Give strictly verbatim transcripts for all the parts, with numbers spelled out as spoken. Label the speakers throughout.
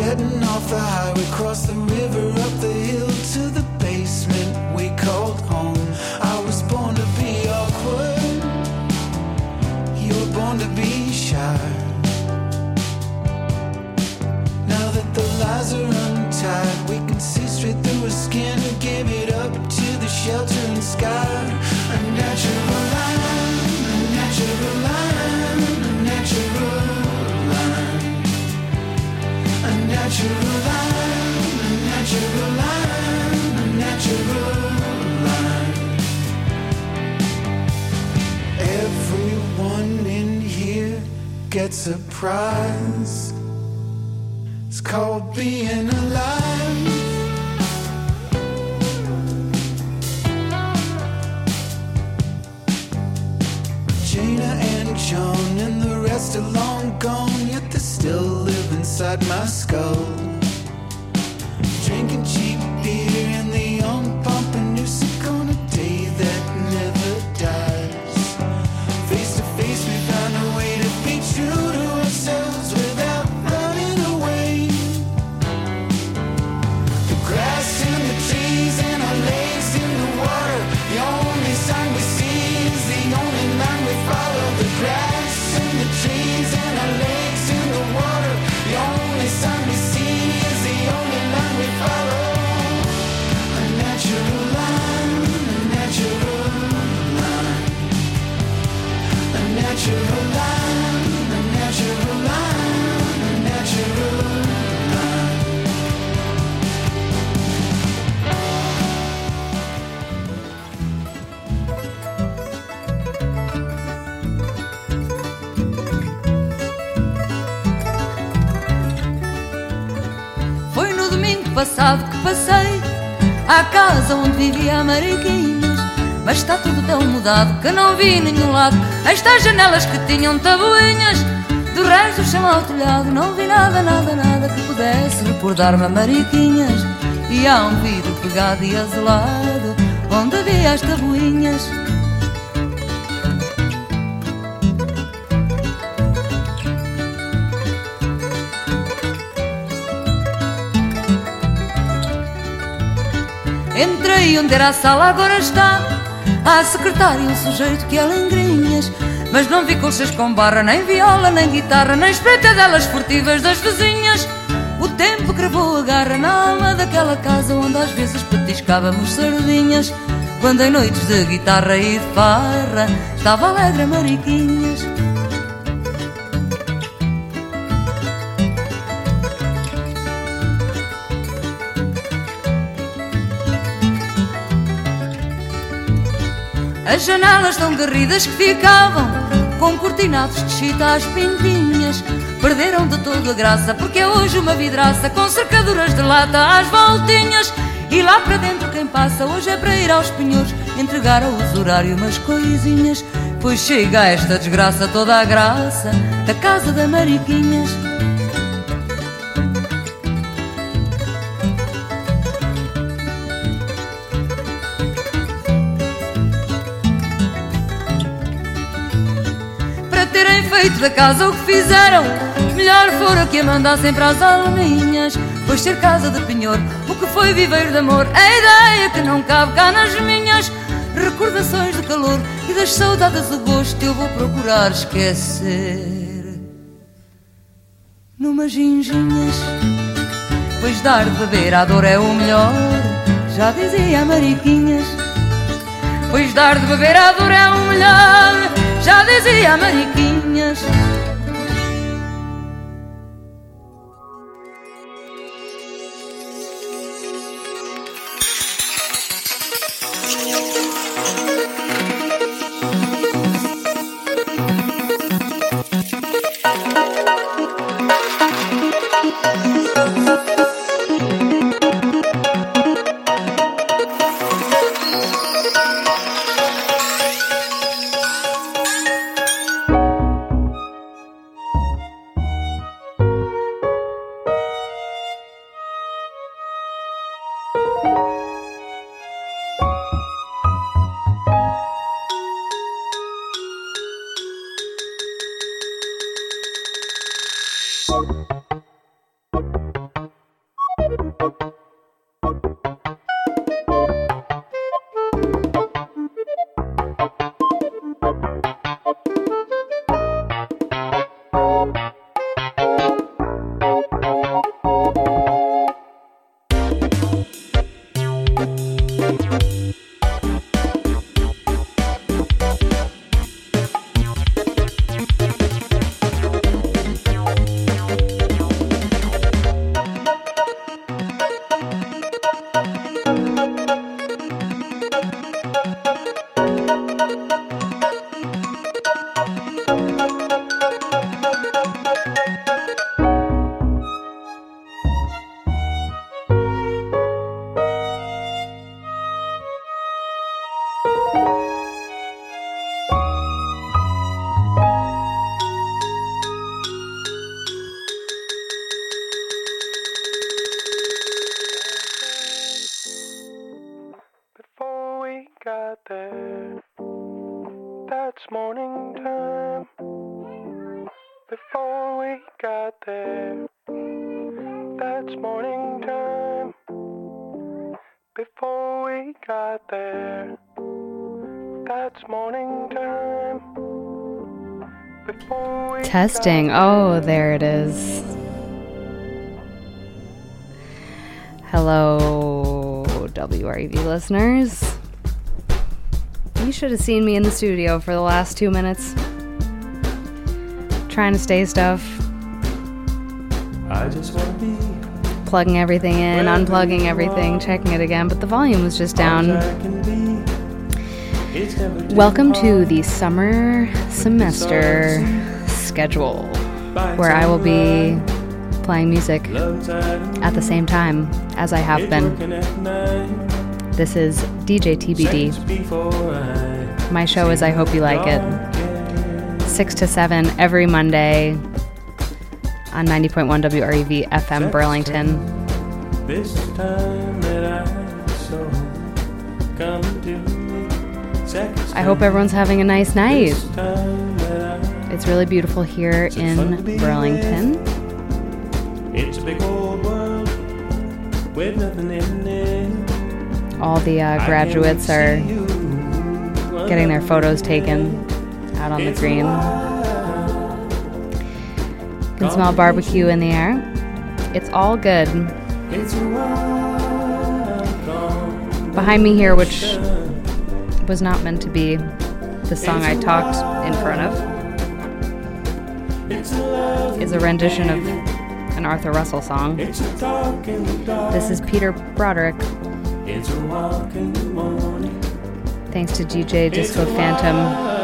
Speaker 1: Getting off the highway, cross the river, up the hill to the basement we called home. I was born to be awkward, you were born to be shy. Now that the lies are untied, we can see straight through her skin and give it up to the sheltering sky. A natural line, a natural line, a natural line. A natural line, a natural line, a natural line. Everyone in here gets a prize. It's called being alive. Jaina and John and the rest are long gone, yet they still live inside my skull. Drinking cheap beer in the young Pompanousek on a day that never dies. Face to face we found a way to be true to ourselves without running away. The grass and the trees and our legs in the water, the only sign we see is the only line we follow. The grass and the trees and our legs in the water, the only sign we see is the only line we follow. A natural line, a natural line. A natural line, a natural line, a natural line.
Speaker 2: Foi no domingo passado que passei à casa onde vivia a Mariquinhas, mas está tudo tão mudado que não vi nenhum lado estas janelas que tinham tabuinhas. Do resto do chão ao telhado não vi nada, nada, nada que pudesse recordar-me a Mariquinhas. E há um vidro pegado e azulado onde havia as tabuinhas. Entrei onde era a sala, agora está a secretária, um sujeito que é lengrinhas. Mas não vi colchas com barra, nem viola, nem guitarra, nem espreitadelas furtivas das vizinhas. O tempo cravou a garra na alma daquela casa onde às vezes petiscávamos sardinhas, quando em noites de guitarra e de farra estava alegre a Mariquinhas. As janelas tão garridas que ficavam com cortinados de chita às pintinhas perderam de todo a graça, porque é hoje uma vidraça com cercaduras de lata às voltinhas. E lá para dentro quem passa hoje é para ir aos penhores entregar ao usurário umas coisinhas, pois chega a esta desgraça toda a graça da casa da Mariquinhas. Terem feito da casa o que fizeram, melhor fora que a mandassem para as alminhas, pois ser casa de penhor, o que foi viveiro de amor, é ideia que não cabe cá nas minhas. Recordações de calor e das saudades do gosto eu vou procurar esquecer numas ginginhas, pois dar de beber à dor é o melhor, já dizia a Mariquinhas. Pois dar de beber à dor é o melhor, já dizia a Mariquinhas.
Speaker 3: before we got there. That's morning time. Before we got there. That's morning time. Before we
Speaker 4: Testing. Oh, there it is. Hello, W R E V listeners. You should have seen me in the studio for the last two minutes. Trying to stay stuff.
Speaker 3: I just want to be
Speaker 4: plugging everything in, unplugging everything, checking it again, but the volume was just down. Welcome to the summer semester schedule, where I will be playing music at the same time as I have been. This is D J T B D. My show is I Hope You Like It. six to seven every Monday on ninety point one W R E V F M Burlington.
Speaker 3: This time that I saw come to me.
Speaker 4: I hope everyone's having a nice night. It's really beautiful here in Burlington.
Speaker 3: It's a big old world with nothing in it.
Speaker 4: All the uh, graduates are getting their photos taken out on the green. You can smell barbecue in the air. It's all good. Behind me here, which was not meant to be the song I talked in front of, is a rendition of an Arthur Russell song. This is Peter Broderick. Thanks to D J Disco Phantom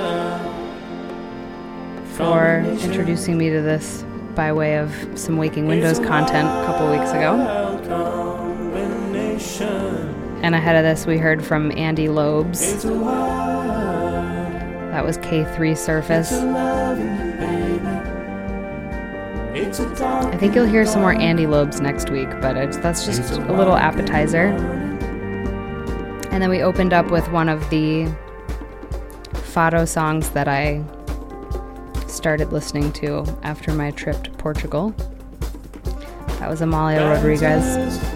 Speaker 4: for introducing me to this by way of some Waking Windows content a couple weeks ago. And ahead of this, we heard from Andy Lobes. That was K three Surface. I think you'll hear some more Andy Lobes next week, but it's, that's just a little appetizer. And then we opened up with one of the Fado songs that I started listening to after my trip to Portugal. That was Amalia Rodriguez.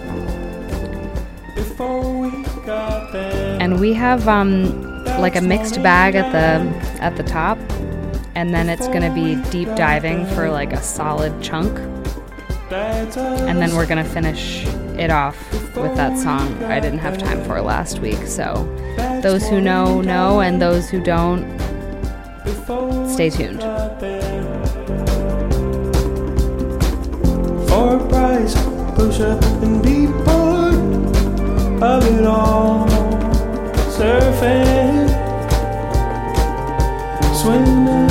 Speaker 4: And we have um, like a mixed bag at the at the top, and then it's gonna be deep diving for like a solid chunk, and then we're gonna finish it off with that song I didn't have time for last week. So those who know know, and those who don't, stay tuned.
Speaker 3: For a price, push up and be bored of it all. Surfing, swimming.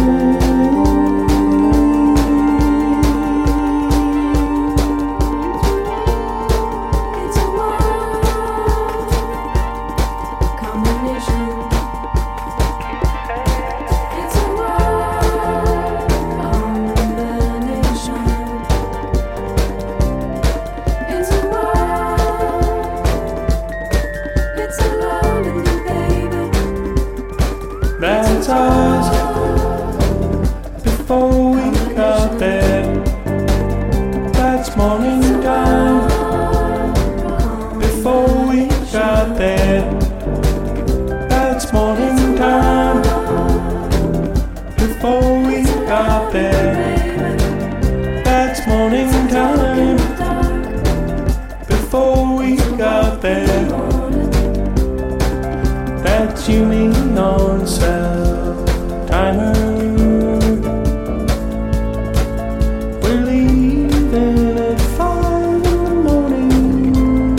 Speaker 1: It's a wild combination. It's a wild combination. It's a wild. It's a lonely baby.
Speaker 3: That's us. Before we got there, that's morning time. Before we got there, that's morning time. Before we got there, that's morning time. Before we got there, that's you, me on cell timer. We're leaving at five in the morning.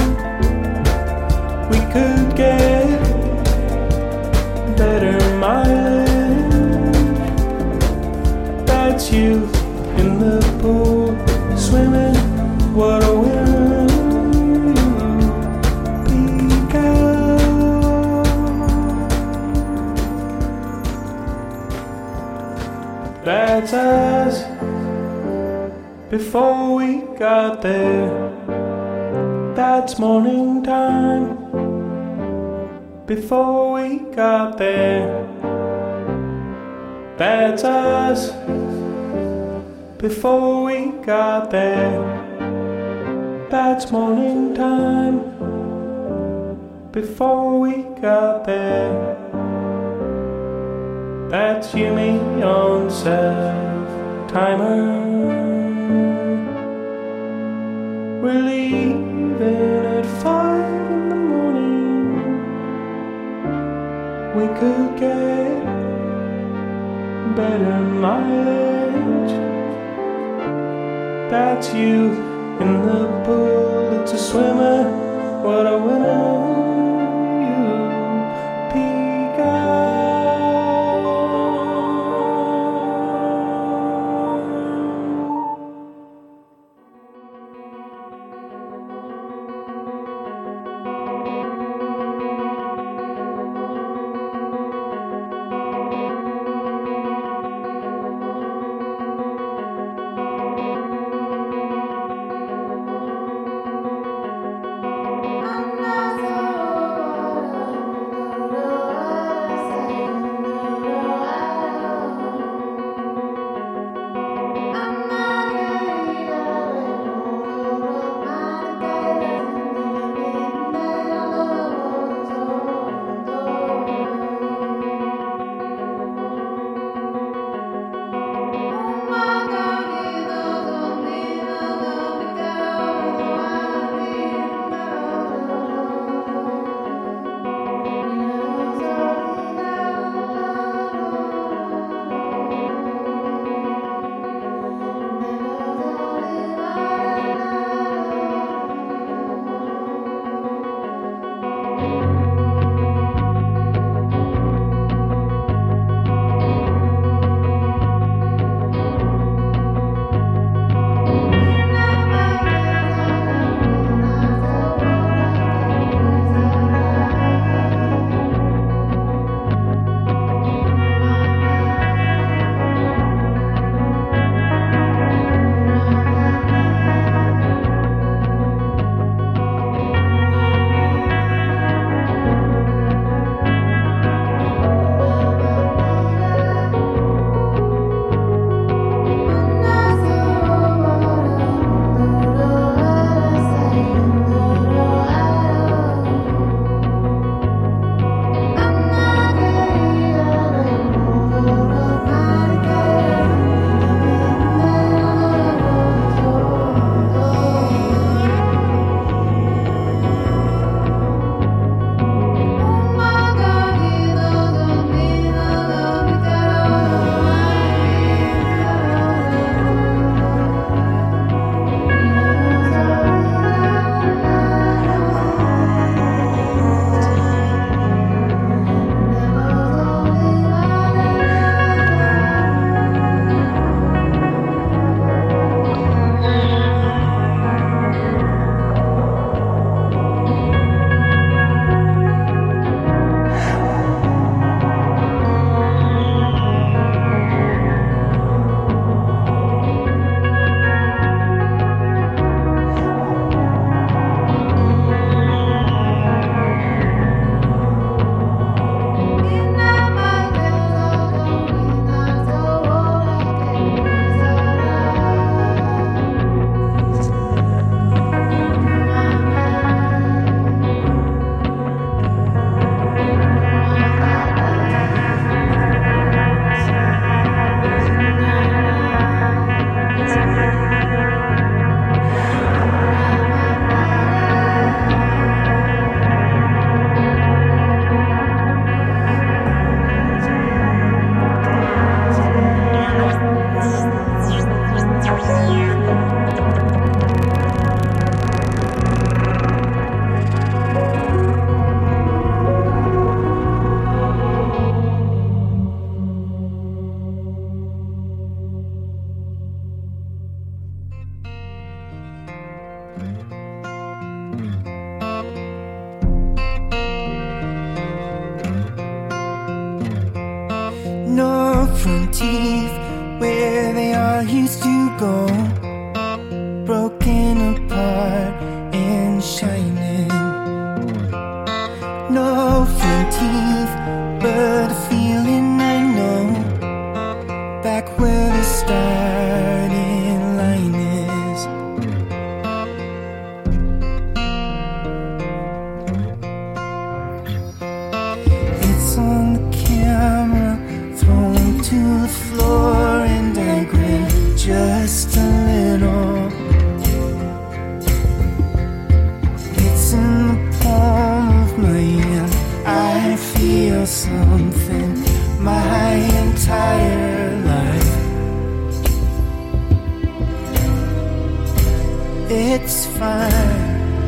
Speaker 3: We could get better mileage. That's you in the pool swimming. What a winner. Peek out. That's us. Before we got there, that's morning time. Before we got there, that's us. before we got there. That's morning time before we got there. That's you, me on self-timer. We're leaving at five in the morning. We could get better mileage. That's you in the pool, it's a swimmer. What a winner, you peek out.
Speaker 1: No front teeth where they all used to go, broken apart and shining. No front teeth, but a feeling I know, back where they started. just a little. It's in the palm of my hand. I feel something my entire life. It's fine.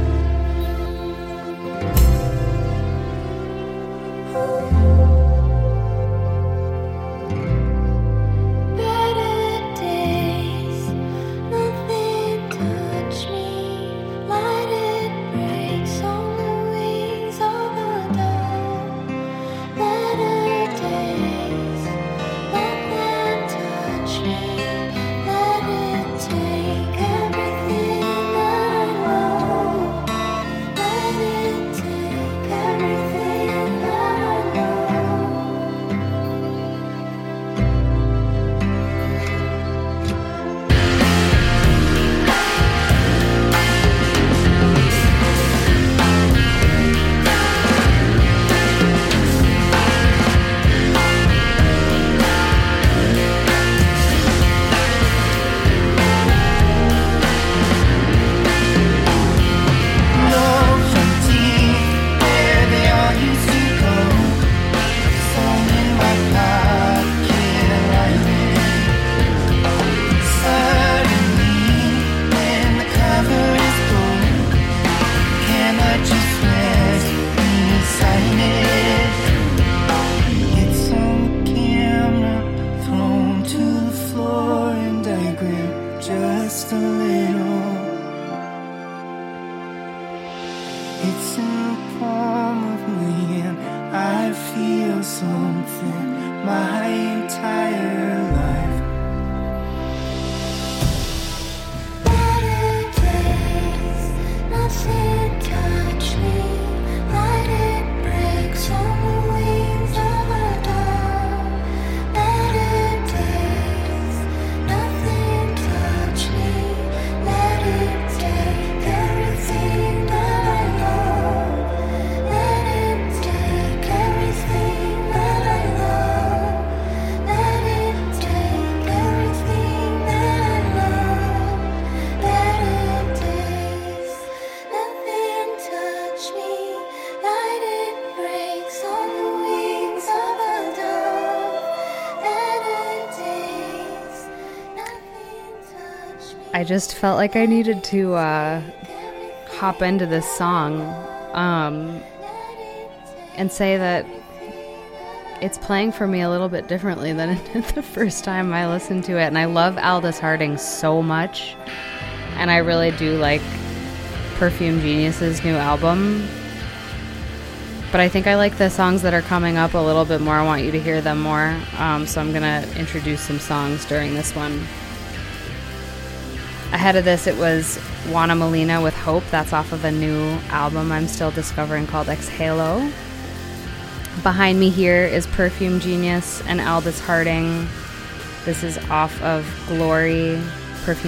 Speaker 1: Just a little. It's in the palm of my hand. I feel something my entire life. Better days, nothing touch me. Let it break on the wings of a dove. Better days, nothing touch me. Let it take everything that I love. Let it take everything that I love. Let it take everything that I love. Better days, nothing touch me. Light it breaks on the wings of a dove. Better days, nothing touch me.
Speaker 4: I just felt like I needed to uh, hop into this song um, and say that it's playing for me a little bit differently than it did the first time I listened to it. And I love Aldous Harding so much. And I really do like Perfume Genius's new album. But I think I like the songs that are coming up a little bit more. I want you to hear them more. Um, so I'm going to introduce some songs during this one. Ahead of this, it was Juana Molina with Hope. That's off of a new album I'm still discovering called Exhalo. Behind me here is Perfume Genius and Aldous Harding. This is off of Glory.